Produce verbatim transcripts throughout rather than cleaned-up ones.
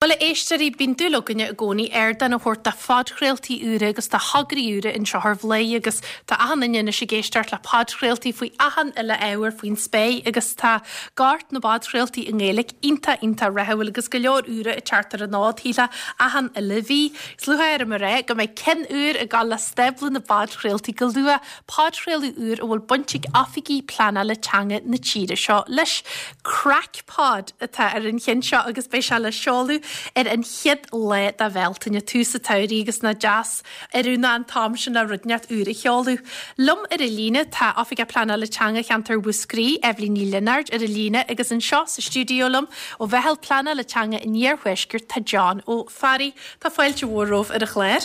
Well éisteí bín dúlaganne a gcónaí ar den chuirt a fadchréaltaí úra agus tá hagraí úra in sethbhlé agus tá ahanana sé géisteart le padchréaltaí faoi ahan ile éhar faoin spé agus tá gart na badchréaltaí in ggéalaigh inta inta rahfuil agus go leor úra i chartar an nád híle ahan ile bhí. Slúthair mar ré go méid cin úr a gal le steblan na badchréaltaí go lua padchréalú úr a bhfuil buntig afigií plana le teanga na tíre seo leis crackpod atá ar an chin seo agus bé se le seolú ar an chiad le a bheltainne túsa tairí agus na jazz arúna an támsin a rudneart úra cheolú. Lum ar a lína tá áfige plana le teanga cheantar bhuascrí Evelyn ní Leonard ar a lína agus an seo sa stúdiolum ó bheithel plana le teanga in níorhuisgur tá John ó Farí tá fáilte bhróh ar a chléir.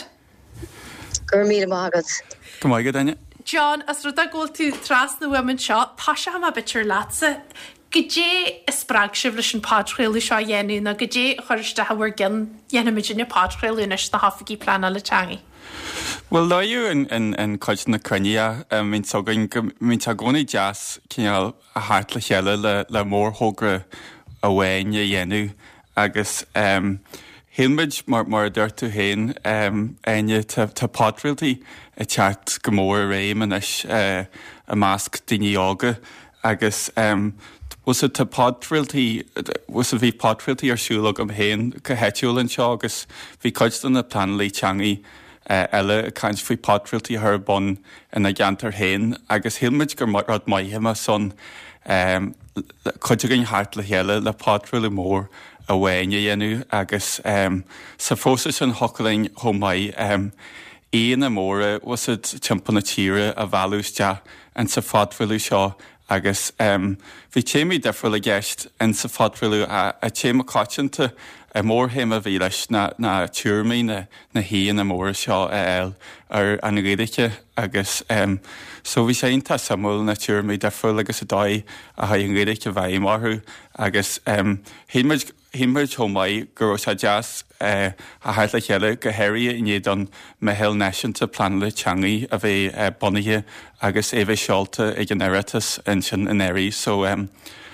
Gur míle mágad. Go maigad daine. John, as rud a ggóil tú tras na women seo, tá se ha bitir lása. Gidé is sprag sibh leis an padchréalú seo dhéanú na gidé chuiriste hahar gin dhéanamid na padchréalú is na hafaigí plana le teangaí. Well, láú in, in, in coid na cruine, um, mín sogain mín tá gcónaí jazz cinál a háart le cheile le, le mór thógra a bhhain a dhéanú agus um, Hilmid mar mar dúirtú hain um, aine tá padchréaltaí a teart go mór réim an is uh, a másc daoine ága agus um, was it a padchréaltaí was a bhí padchréaltaí ar siúla am hain go heitiúil seo agus bhí coidstan na planlaí teangaí uh, eile a caint faoi padchréaltaí ar bon ina gceantar hain agus Hilmid gur rud maithim a son um, chuide gin háart le chéile le padchréalú mór a bhhain a dhéanú agus um, sa fósa an hocaling chomáid um, éon a móra was it timp na tíre a bhhealúiste an sa fadhfuilú seo agus um, bhí téimi defriúil a gceist an sa fadhfuilú a, a téime cáitinta a mór héim a bhí leis na, na túrmaí na, na híon a mór seo a eil ar an réidice agus um, so bhí sé onanta samúil na túrmaí defriúil agus a dóid a ha an réidice bhaim marthú agus um, híimiid Himmer chomáid gur se jazz uh, a háart le chéile go héirí in iad an mehel náisiúnta plan le teangaí a bheith uh, bonithe agus é bheith seolta ag an éiritas in sin in éirí. So, um,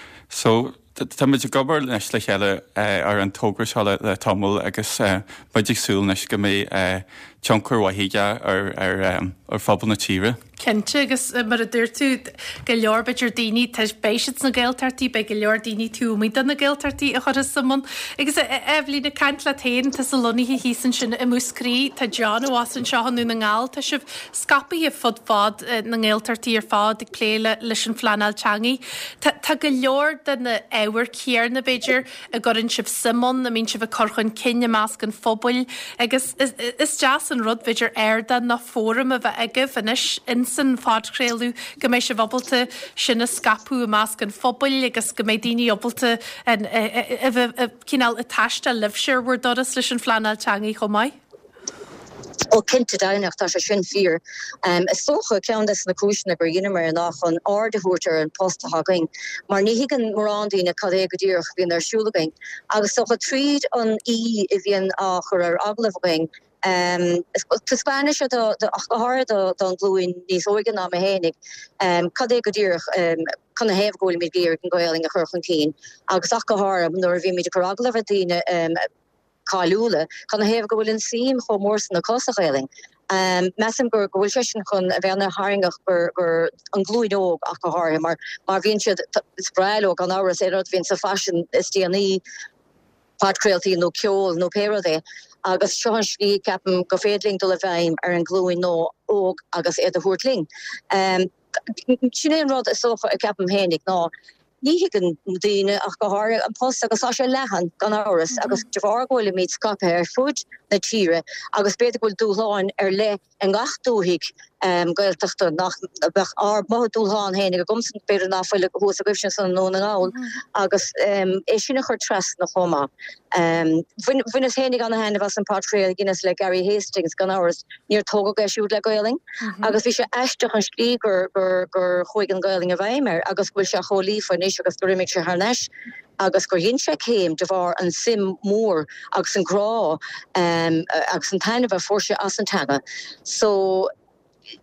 so tá muid gobar leis le chéile uh, ar an tógra seo le, le tomul agus uh, muidig súil nes go mé uh, tionchar wahiige ar, ar, um, ar fphobal na tíre. Cente agus mar a dúir tú go leor beidir daoine teis béisiid na ggéiltartaí be go leor daoine túmid na ggéiltartaí a chuir samon. Agus Evelyn na caiint le tain tá sa loníthe hísan sin i múscrí tá John óhásan seo hanú na ngáil tá sibh scapaí a fud fád na ggéiltartaí ar fád ag pléile leis an flaanal teangaí. Tá go leor den na éhar céar na beidir a gorann sibh simon na mín sibh a corchain cinne másc an fphobal agus is, is jazz an rud beidir airda na fórum a bheith aige fanis in san fadchréalú go méid se bhabalta sinna scapú a másc an fphobal agus go méid daoine obalta cíál a taiste libseir bhar doras leis an flaanal teangaí chomáid. Ó cinnte dainach tá se sin fír. Um, is socha cean is na cúisina gur dhéanamar nach an ardithúirtar an posta hagaing, mar ní higann marrándí na cadé go dtíoch bhíon ar siúlagaing. Agus socha tríd an í i bhíon a chur ar aglahagaing. Um, to Spanish the the achar the the gluing these organ am hénig um cadé go dtíoch um kann hef goil mit gear can goiling a churchan teen agus achar am nor vi mit coraglavadine um Kalule kann hef goil in seam cho morsen na kosageiling. Um, Messim gur gohfuil sin chun a bheanna haingach gur gur an glúidóg ach go háir mar mar bhíonn siad spreilóg an áras é rud bhíonn sa fashion is D N E padcréaltaí nó ceol nó péradé agus sean slí ceapan go féadling do le bhaim ar an glúin nó óg agus éad a thuirtling. Um, Sinné an rud is socha a ceapan hénig ná ní higann daoine ach go háir an post agus á sé lehan gan áras agus de bhar gohfuil míid scape ar fud na tíre agus beidir gohfuil dúláin ar le an gachtúhiigh um, gailteachta nach ar mo dúláin hénig a gomsan beidir náfuil hús a gibsin san nó an áil agus um, é sinna chur trest na chomá. Um, Bhuiine hénig an hena was an padchréal Guinness le Gary Hastings gan áras níor tóga geisiúd le gailing agus bhí sé eisteach an slí gur gur gur chuig an gailing a bhaimar agus bhfuil se cholífa níos agus go riimiigh se harneis agus gur hin se céim de bhar an sim mór agus an grá um, agus an taineh forse as an tanga. So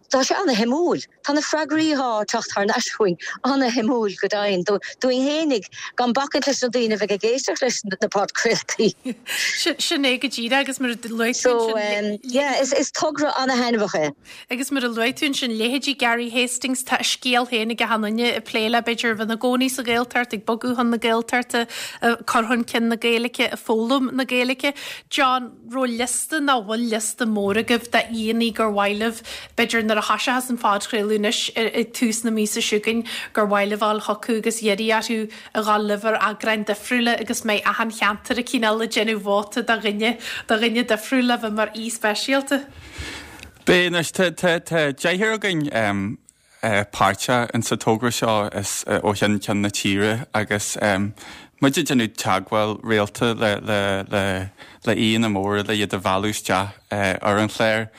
tá sé anna hemúl Tána fragríá tracht haar nasfuing anna hemúl go dain doing hénig gan bakken leis na dine bheit géisteach leis na pod criltaí. Sinné go ddí agus mar le So um, yeah, is is tugra anna henfache. Agus mar a leitún sin léhédí Gary Hastings tá scéal héna go hanne a pléile beidir van na gcóní sa géiltart ag bogu han na géiltart a carhun cin na géalacha a fólum na géalacha. John ro liste na bhfuil liste móragah de íoní gur bhhaileh beidir nar a hasise has an fádréúnis i tús na mísa siúgin gur bhhailehil chocugus dhéiríarú a gáliver a grein de friúle agus méid a han cheantar a cíál le genú bháta da rinne da rinne de friúle bh mar í speisialta. Bénas déhir gin páirte an sa tógra seo is ó chean cean na tíre agus muidir genú teagháil réalta le le le le íon na mór le iad a bhúiste ar an chléir.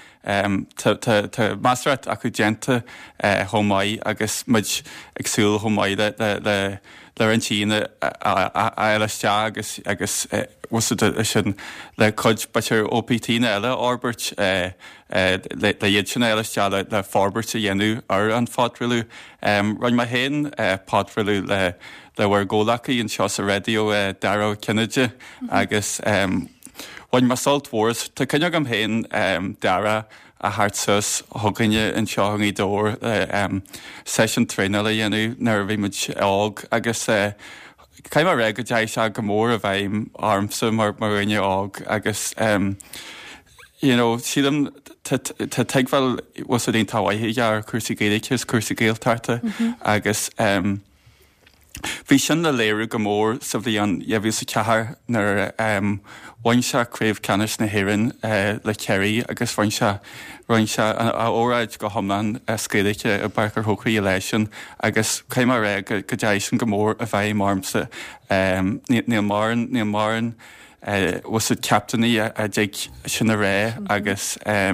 Tá masrat acu genta thomáid agus muid agsúil thomáid le le an tíine eileiste agus agus sin le chuid batir ó pé tí eile ábairt le dhéad sin eileiste le fábairt a dhéanú ar an fádrilú. Roinn mai héin pádrilú le le bhar ggólachaí an seo sa radio dará Kennedy agus Bhain mar salt wars, tá cynnig am héin um, dara a hartsus hoganne an seohang í dór um, session trainal a dhéanú nar bhí muid ág agus uh, caiim a ré go deis a go mór a bhaim armsa mar mar rinne ág agus um, you know, sílam tá teagháil was a dén táhaithe ar cuasa géalachas cuasa géaltarta agus um, Bhí sin na léirú go mór sa bhí an dhéhú sa cethar nar bhain se craobh canis na hhéireann le ceirí agus bhain se roiin se óráid go thomlan scéalacha a barcar thócaí lei sin agus caiim ré go deis sin go mór a bheith marmsa níl marin níl marin was a captainní a d sin a ré agus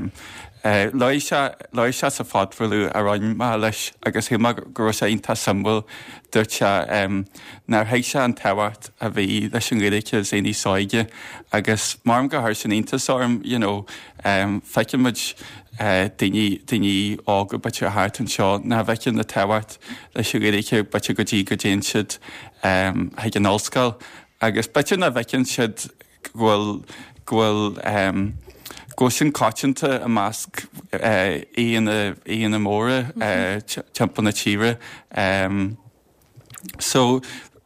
Lei se sa fádfuilú a roiin má leis agus hí gur sé onanta symbol dúirt se nar héigh se an tehart a bhí leis an gréiche éí sáige agus marm go thir sin onantasám feicin muid daoine ága bute háart an seo na bheicin na tehart leis an gréiche bute go dtí go déon siad ag an óscail agus bute na bheicin siad ghfuil ghfuil Go sin cáitinta a másc íon na móra timp na tíre. So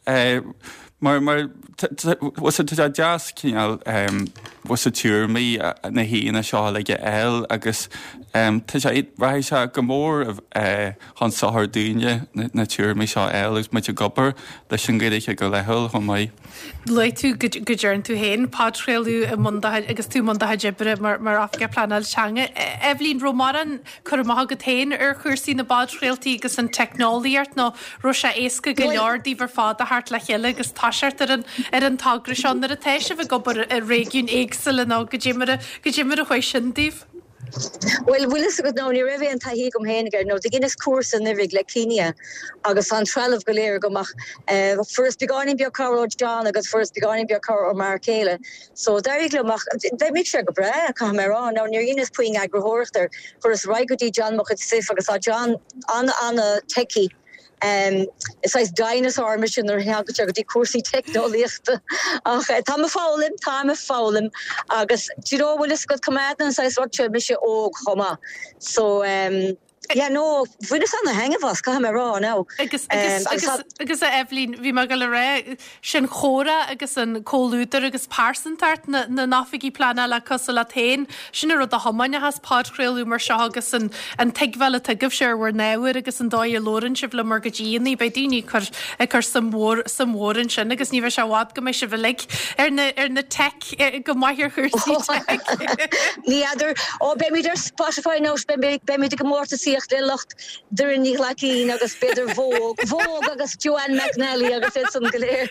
mar mar was a jazz cíal was a túrmaí na híana seo le eil agus tá sé raithh se go mór an sáthar dúine na túrmaí seo eil gus muid a gobar leis sin gaiiche go lethil chun maiid. Lei tú go dúirn tú héin pádréalú agus tú mandathe jibre mar afge planal teanga. Evelyn Romaran chur maitha go tain ar chuirsí na bádréaltaí agus an technoliaart nó ro sé éasca go leordí bhar fád a hart le chéile agus táseart ar an ar an tagra seán ar a teise bh gobar a régiún éagsal ná go ddíimara go ddíimara chuis sindíh. Well will is go now ni revi an tahi gom heniger no de Guinness course in nivig le Kenia agus an trelf goléir gomach uh, first beganin bi car John agus first beganin bi car or Markele so there you mach de mit go bre kamera now near Guinness puing agrohorter for us rigodi John moch sif agus a John an an a techie Um, is sais dinosaur mission er ha go die cuasí technoliaachta ach tá a fálim tá a fálim agus you know will is go come an sais wat mis óg choma so um yeah no vi an a hang was ka rá now agus agus a Evelyn vi me gal ré sin chora agus an cóúter agus pársantart na nafigi plana le cos la tain sin ru a homaine has pádréilú mar se agus an an teaghile a gibh sé war neir agus an dáir lorin si le mar godíní bei daní chur chur sam mór sam mórin sin agus ní se wad go mé se bhlig ar na ar na tech go maithir chuirsí ní idir ó be mi der Spotify no be mi go mór sí de locht der ní laki agus beidir vóg vóg agus Joanne McNally agus it some galéir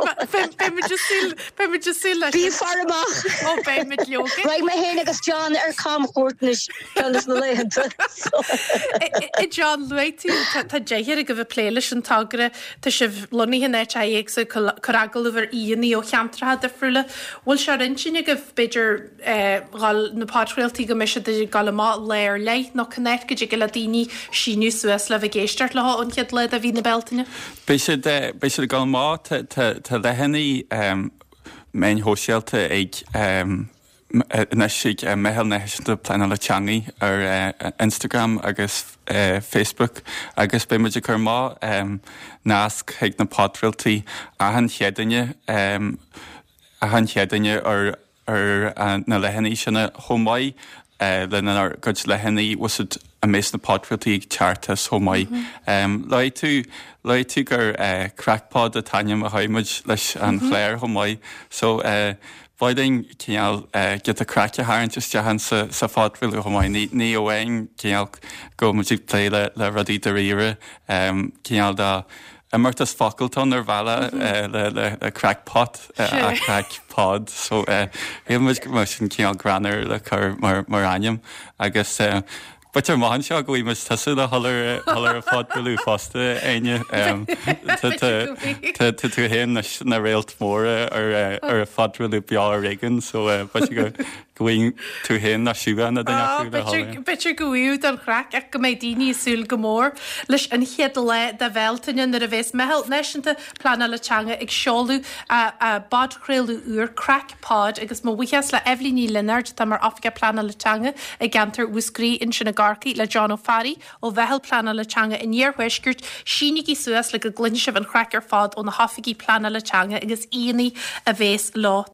pe me just sí bí farmach ó be mit jo Right me hen agus John ar kam chótnis na le I John Luitú tá déhir go bh pléile an tagre tá sibh loní net éag sa choragal over íoní ó cheamtrathe de friúle bhil se rinsinne go beidir gal na pádréaltaí go meisi de galá léir leit nó connect go go le daoine síú suas le bh géisteart le an chead le a bhí na beltaine? Bé sé gáil má tá lehannaí main hósealta ag na si mehel neisianta plan le teangaí ar Instagram agus Facebook agus bé muidir chur má nasc ag na podrealtaí ahan cheadaine ahan cheadaine ar na lehannaí sinna chomáid lena go lehannaí wasad a més na podrealtaí ag teartas chomáid. Lai tú Lai tú gur crackpod a taine a haimiid leis an chléir chomáid, so Báiding cíal get a craice háin just dehan sa fádhfuil chomáid ní óhain cíal go muidir pléile le rudí de riire cíal dá Imirtas facultón ar bhela le crackpot a crackpod, so hé muid mar sin cíal granar le chur mar aim agus But ar máhan seo go bhí tasú le hallar a fád goú fásta aine tú héan na réalt móra ar a fadrúú beá rigan, so go gohfuin tú héan na siúgan na daine. Bitir goú an chrac ag go méid daoine súil go mór leis an chiad le de bhiltaine ar a bhés mehel neisianta plana le teanga ag seolú a badchréilú úr crackpod agus má bhuias le Evelyn Leonard tá mar afga plana le teanga ag gantar úscrí in sinna Garcaí le John O'Farry ó bhehel plana le teanga in níorhuiisgurt sinigí suas le go glinse an crackar fád ó na hafigií plana le teanga agus íonaí a bhés lá